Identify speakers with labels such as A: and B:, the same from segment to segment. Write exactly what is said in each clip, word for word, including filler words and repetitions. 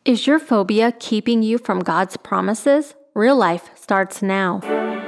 A: Is your phobia keeping you from God's promises? Real Life starts now.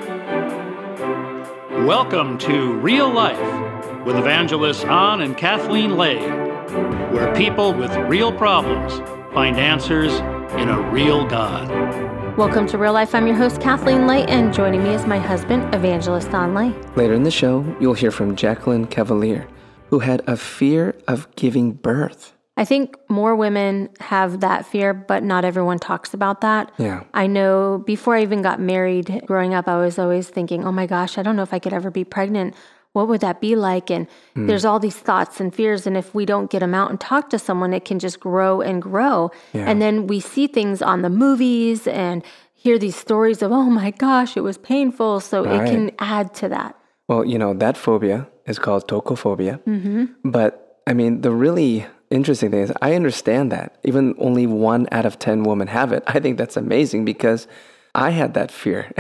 B: Welcome to Real Life with evangelists An and Kathleen Lay, where people with real problems find answers in a real God.
A: Welcome to Real Life. I'm your host, Kathleen Lay, and joining me is my husband, Evangelist An Lay.
C: Later in the show, you'll hear from Jacqueline Cavalier, who had a fear of giving birth.
A: I think more women have that fear, but not everyone talks about that.
C: Yeah.
A: I know before I even got married, growing up, I was always thinking, oh my gosh, I don't know if I could ever be pregnant. What would that be like? And mm. there's all these thoughts and fears. And if we don't get them out and talk to someone, it can just grow and grow. Yeah. And then we see things on the movies and hear these stories of, oh my gosh, it was painful. So all it right. can add to that.
C: Well, you know, that phobia is called tocophobia.
A: Mm-hmm.
C: But I mean, the really interesting thing is I understand that. Even only one out of ten women have it. I think that's amazing because I had that fear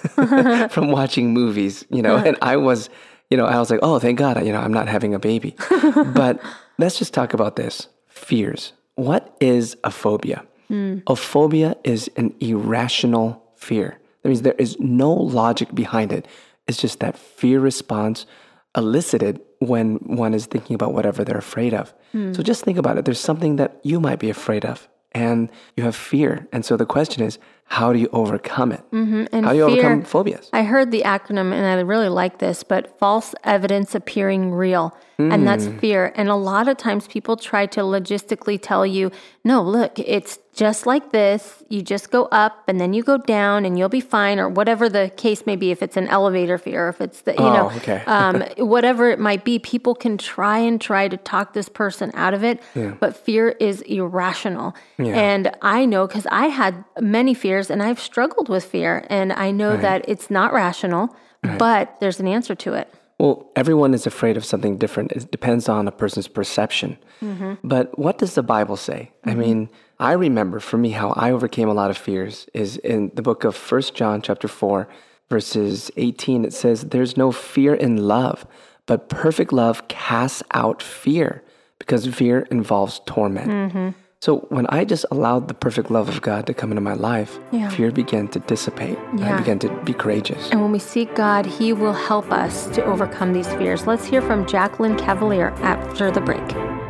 C: from watching movies, you know, and I was, you know, I was like, oh, thank God, you know, I'm not having a baby. But let's just talk about this. Fears. What is a phobia? Mm. A phobia is an irrational fear. That means there is no logic behind it. It's just that fear response elicited when one is thinking about whatever they're afraid of. Mm. So just think about it. There's something that you might be afraid of, and you have fear. And so the question is, how do you overcome it?
A: Mm-hmm. And
C: how do you
A: fear,
C: overcome phobias?
A: I heard the acronym, and I really like this, but false evidence appearing real. Mm. And that's fear. And a lot of times people try to logistically tell you, no, look, it's just like this. You just go up and then you go down and you'll be fine, or whatever the case may be. If it's an elevator fear, if it's the, you
C: oh,
A: know,
C: okay.
A: um, whatever it might be, people can try and try to talk this person out of it.
C: Yeah.
A: But fear is irrational.
C: Yeah.
A: And I know because I had many fears and I've struggled with fear. And I know
C: right.
A: that it's not rational, right. but there's an answer to it.
C: Well, everyone is afraid of something different. It depends on a person's perception. Mm-hmm. But what does the Bible say? Mm-hmm. I mean, I remember for me how I overcame a lot of fears is in the book of First John chapter four, verses eighteen. It says, there's no fear in love, but perfect love casts out fear because fear involves torment.
A: Mm-hmm.
C: So when I just allowed the perfect love of God to come into my life,
A: yeah.
C: fear began to dissipate.
A: Yeah.
C: I began to be courageous.
A: And when we seek God, He will help us to overcome these fears. Let's hear from Jacqueline Cavalier after the break.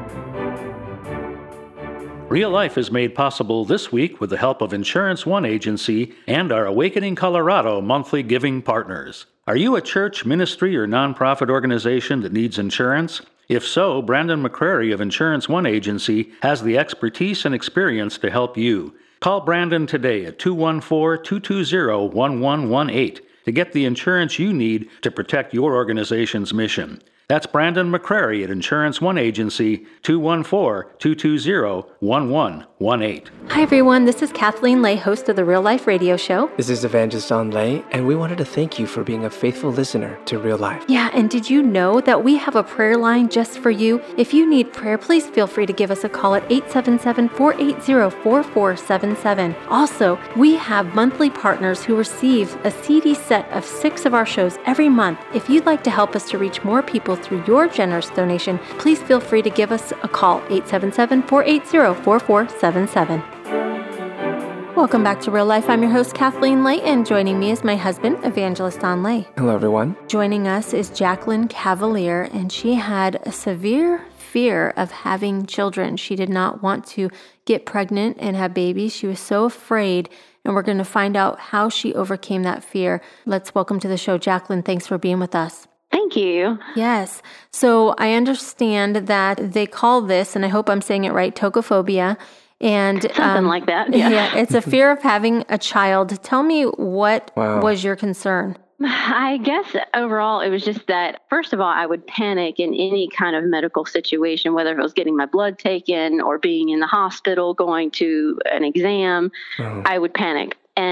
B: Real Life is made possible this week with the help of Insurance One Agency and our Awakening Colorado monthly giving partners. Are you a church, ministry, or nonprofit organization that needs insurance? If so, Brandon McCrary of Insurance One Agency has the expertise and experience to help you. Call Brandon today at two one four, two two zero, one one one eight to get the insurance you need to protect your organization's mission. That's Brandon McCrary at Insurance One Agency, two one four, two two zero, one one one eight.
A: Hi, everyone. This is Kathleen Lay, host of the Real Life Radio Show.
C: This is Evangelist An Lay, and we wanted to thank you for being a faithful listener to Real Life.
A: Yeah, and did you know that we have a prayer line just for you? If you need prayer, please feel free to give us a call at eight seven seven, four eight zero, four four seven seven. Also, we have monthly partners who receive a C D set of six of our shows every month. If you'd like to help us to reach more people through your generous donation, please feel free to give us a call, eight seven seven, four eight zero, four four seven seven. Welcome back to Real Life. I'm your host, Kathleen Lay, and joining me is my husband, Evangelist An Lay.
C: Hello, everyone.
A: Joining us is Jacqueline Cavalier, and she had a severe fear of having children. She did not want to get pregnant and have babies. She was so afraid, and we're going to find out how she overcame that fear. Let's welcome to the show, Jacqueline. Thanks for being with us.
D: Thank you.
A: Yes. So I understand that they call this, and I hope I'm saying it right, tocophobia. And
D: something
A: um,
D: like that. Yeah.
A: yeah, it's a fear of having a child. Tell me what
C: wow.
A: was your concern?
D: I guess overall it was just that, first of all, I would panic in any kind of medical situation, whether it was getting my blood taken or being in the hospital, going to an exam, oh. I would panic. And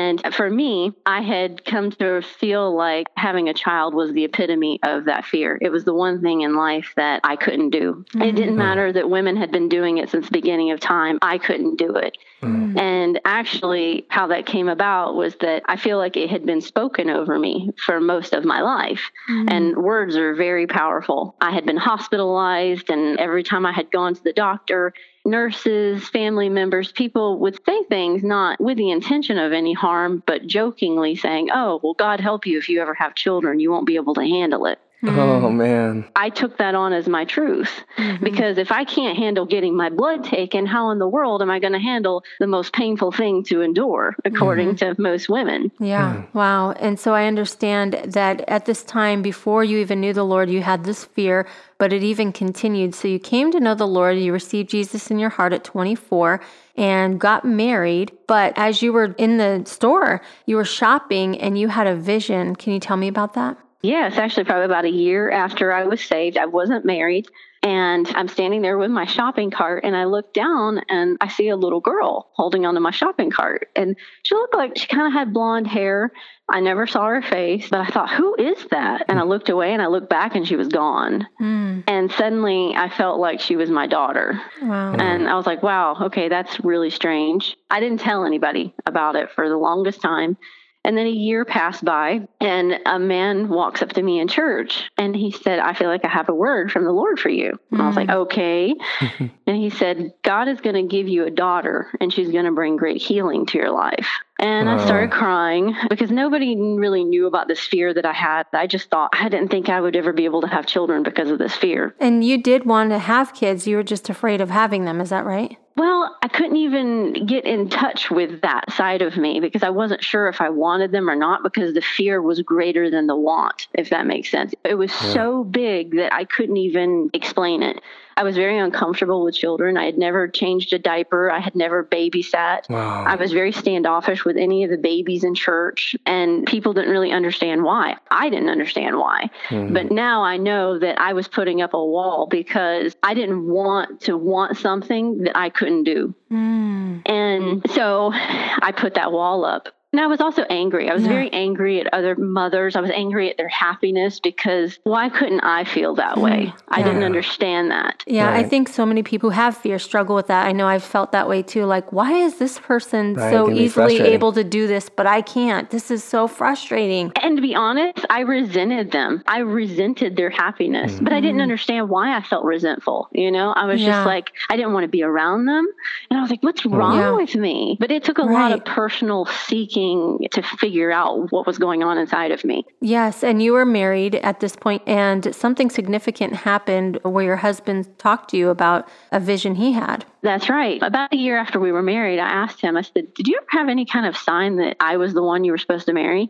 D: And for me, I had come to feel like having a child was the epitome of that fear. It was the one thing in life that I couldn't do. Mm-hmm. It didn't matter that women had been doing it since the beginning of time. I couldn't do it. Mm-hmm. And actually, how that came about was that I feel like it had been spoken over me for most of my life. Mm-hmm. And words are very powerful. I had been hospitalized, and every time I had gone to the doctor, nurses, family members, people would say things not with the intention of any harm, but jokingly saying, oh, well, God help you if you ever have children, you won't be able to handle it.
C: Oh, man.
D: I took that on as my truth, mm-hmm. because if I can't handle getting my blood taken, how in the world am I going to handle the most painful thing to endure, according mm-hmm. to most women?
A: Yeah. Mm. Wow. And so I understand that at this time, before you even knew the Lord, you had this fear, but it even continued. So you came to know the Lord, you received Jesus in your heart at twenty-four and got married. But as you were in the store, you were shopping and you had a vision. Can you tell me about that?
D: Yes, actually probably about a year after I was saved. I wasn't married, and I'm standing there with my shopping cart, and I look down and I see a little girl holding onto my shopping cart, and she looked like she kind of had blonde hair. I never saw her face, but I thought, who is that? And I looked away and I looked back and she was gone. Mm. And suddenly I felt like she was my daughter. Wow. And I was like, wow, okay, that's really strange. I didn't tell anybody about it for the longest time. And then a year passed by, and a man walks up to me in church, and he said, I feel like I have a word from the Lord for you. And mm. I was like, okay. And he said, God is going to give you a daughter, and she's going to bring great healing to your life. And I started crying because nobody really knew about this fear that I had. I just thought, I didn't think I would ever be able to have children because of this fear.
A: And you did want to have kids. You were just afraid of having them. Is that right?
D: Well, I couldn't even get in touch with that side of me because I wasn't sure if I wanted them or not, because the fear was greater than the want, if that makes sense. It was yeah. so big that I couldn't even explain it. I was very uncomfortable with children. I had never changed a diaper. I had never babysat. Wow. I was very standoffish with any of the babies in church, and people didn't really understand why. I didn't understand why. Mm-hmm. But now I know that I was putting up a wall because I didn't want to want something that I couldn't do. Mm. And so I put that wall up. And I was also angry. I was yeah. very angry at other mothers. I was angry at their happiness because why couldn't I feel that way? Yeah. I didn't understand that.
A: Yeah,
C: right.
A: I think so many people who have fear struggle with that. I know I've felt that way too. Like, why is this person right. so easily able to do this, but I can't? This is so frustrating.
D: And to be honest, I resented them. I resented their happiness, mm-hmm. but I didn't understand why I felt resentful. You know, I was yeah. just like, I didn't want to be around them. And I was like, what's wrong yeah. with me? But it took a right. lot of personal seeking to figure out what was going on inside of me.
A: Yes, and you were married at this point, and something significant happened where your husband talked to you about a vision he had.
D: That's right. About a year after we were married, I asked him, I said, did you ever have any kind of sign that I was the one you were supposed to marry?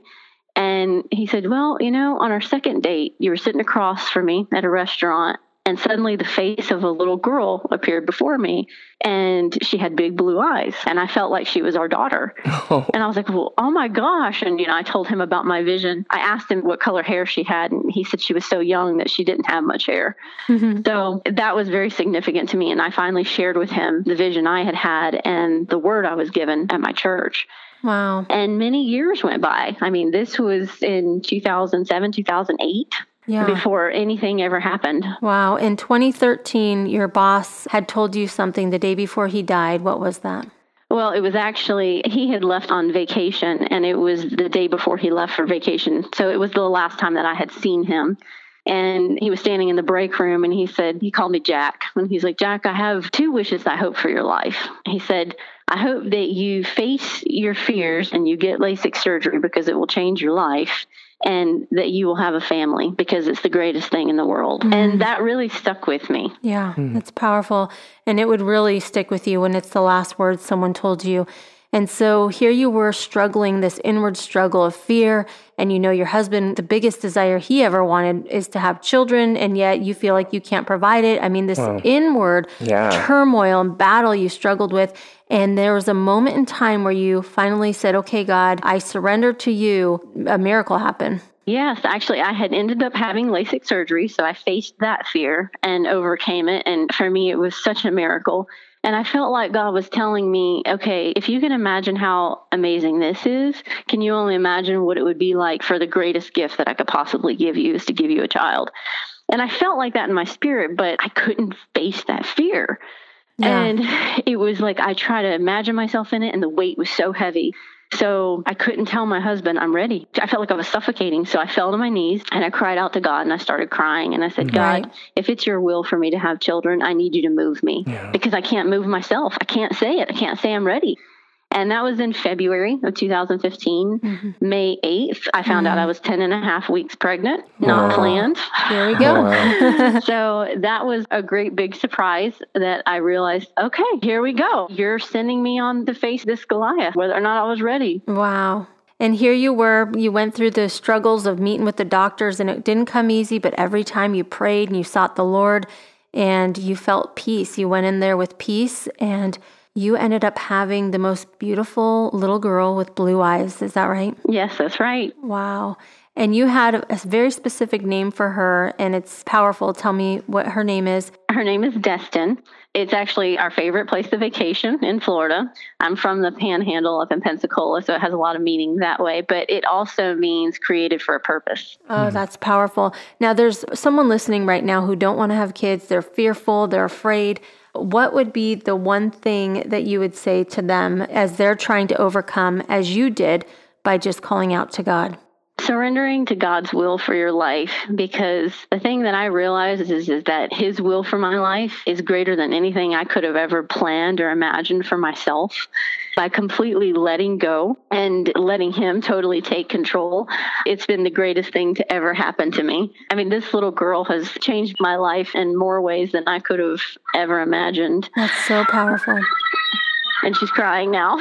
D: And he said, well, you know, on our second date, you were sitting across from me at a restaurant, and suddenly the face of a little girl appeared before me, and she had big blue eyes, and I felt like she was our daughter. Oh. And I was like, well, oh my gosh. And, you know, I told him about my vision. I asked him what color hair she had, and he said she was so young that she didn't have much hair. Mm-hmm. So that was very significant to me. And I finally shared with him the vision I had had and the word I was given at my church.
A: Wow.
D: And many years went by. I mean, this was in two thousand seven, two thousand eight. Yeah. Before anything ever happened.
A: Wow. In twenty thirteen, your boss had told you something the day before he died. What was that?
D: Well, it was actually, he had left on vacation, and it was the day before he left for vacation. So it was the last time that I had seen him. And he was standing in the break room, and he said, he called me Jack. And he's like, Jack, I have two wishes I hope for your life. He said, I hope that you face your fears and you get LASIK surgery because it will change your life, and that you will have a family because it's the greatest thing in the world. Mm. And that really stuck with me.
A: Yeah, mm. That's powerful. And it would really stick with you when it's the last words someone told you. And so here you were struggling, this inward struggle of fear, and you know your husband, the biggest desire he ever wanted is to have children, and yet you feel like you can't provide it. I mean, this wow. inward yeah. turmoil and battle you struggled with. And there was a moment in time where you finally said, okay, God, I surrender to you. A miracle happened.
D: Yes, actually, I had ended up having LASIK surgery, so I faced that fear and overcame it. And for me, it was such a miracle. And I felt like God was telling me, okay, if you can imagine how amazing this is, can you only imagine what it would be like for the greatest gift that I could possibly give you is to give you a child? And I felt like that in my spirit, but I couldn't face that fear. Yeah. And it was like I tried to imagine myself in it, and the weight was so heavy. So I couldn't tell my husband, I'm ready. I felt like I was suffocating. So I fell to my knees and I cried out to God, and I started crying. And I said,
C: Right.
D: God, if it's your will for me to have children, I need you to move me
C: Yeah.
D: because I can't move myself. I can't say it. I can't say I'm ready. And that was in February of two thousand fifteen.
A: Mm-hmm.
D: May eighth, I found
A: Mm-hmm.
D: out I was ten and a half weeks pregnant, not
C: Wow.
D: planned.
A: Here we go.
C: Wow.
D: So that was a great big surprise that I realized, okay, here we go. You're sending me on to face this Goliath, whether or not I was ready.
A: Wow. And here you were, you went through the struggles of meeting with the doctors, and it didn't come easy, but every time you prayed and you sought the Lord and you felt peace, you went in there with peace, and you ended up having the most beautiful little girl with blue eyes. Is that right?
D: Yes, that's right.
A: Wow. And you had a very specific name for her, and it's powerful. Tell me what her name is.
D: Her name is Destin. It's actually our favorite place to vacation in Florida. I'm from the Panhandle up in Pensacola, so it has a lot of meaning that way, but it also means created for a purpose.
A: Oh, that's powerful. Now, there's someone listening right now who don't want to have kids. They're fearful. They're afraid. What would be the one thing that you would say to them as they're trying to overcome, as you did, by just calling out to God?
D: Surrendering to God's will for your life, because the thing that I realize is, is that His will for my life is greater than anything I could have ever planned or imagined for myself. By completely letting go and letting Him totally take control, it's been the greatest thing to ever happen to me. I mean, this little girl has changed my life in more ways than I could have ever imagined.
A: That's so powerful.
D: And she's crying now.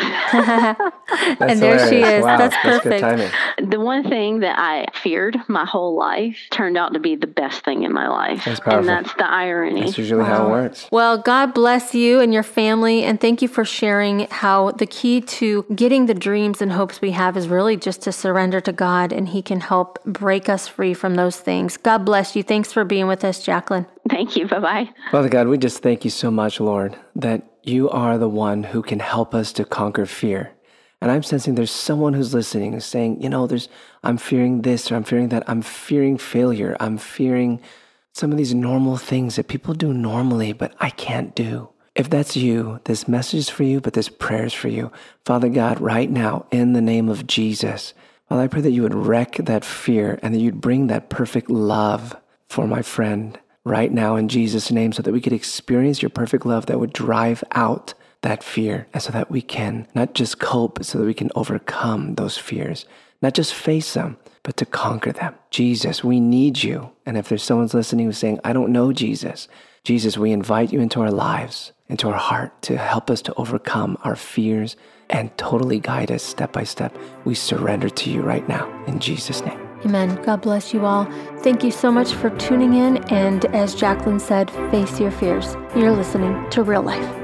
A: And there she
C: hilarious.
A: is.
C: Wow,
A: That's
C: good
A: perfect.
C: timing.
D: The one thing that I feared my whole life turned out to be the best thing in my life.
C: That's powerful.
D: And that's the irony.
C: That's usually how it
A: Wow.
C: works.
A: Well, God bless you and your family, and thank you for sharing how the key to getting the dreams and hopes we have is really just to surrender to God, and He can help break us free from those things. God bless you. Thanks for being with us, Jacqueline.
D: Thank you. Bye-bye.
C: Father God, we just thank you so much, Lord, that you are the one who can help us to conquer fear. And I'm sensing there's someone who's listening who's saying, you know, there's, I'm fearing this or I'm fearing that. I'm fearing failure. I'm fearing some of these normal things that people do normally, but I can't do. If that's you, this message is for you, but this prayer is for you. Father God, right now, in the name of Jesus, Father, I pray that you would wreck that fear and that you'd bring that perfect love for my friend right now in Jesus' name, so that we could experience your perfect love that would drive out that fear, and so that we can not just cope, so that we can overcome those fears, not just face them, but to conquer them. Jesus, we need you. And if there's someone's listening who's saying, I don't know Jesus, Jesus, we invite you into our lives, into our heart, to help us to overcome our fears and totally guide us step by step. We surrender to you right now in Jesus' name.
A: Amen. God bless you all. Thank you so much for tuning in. And as Jacqueline said, face your fears. You're listening to Real Life.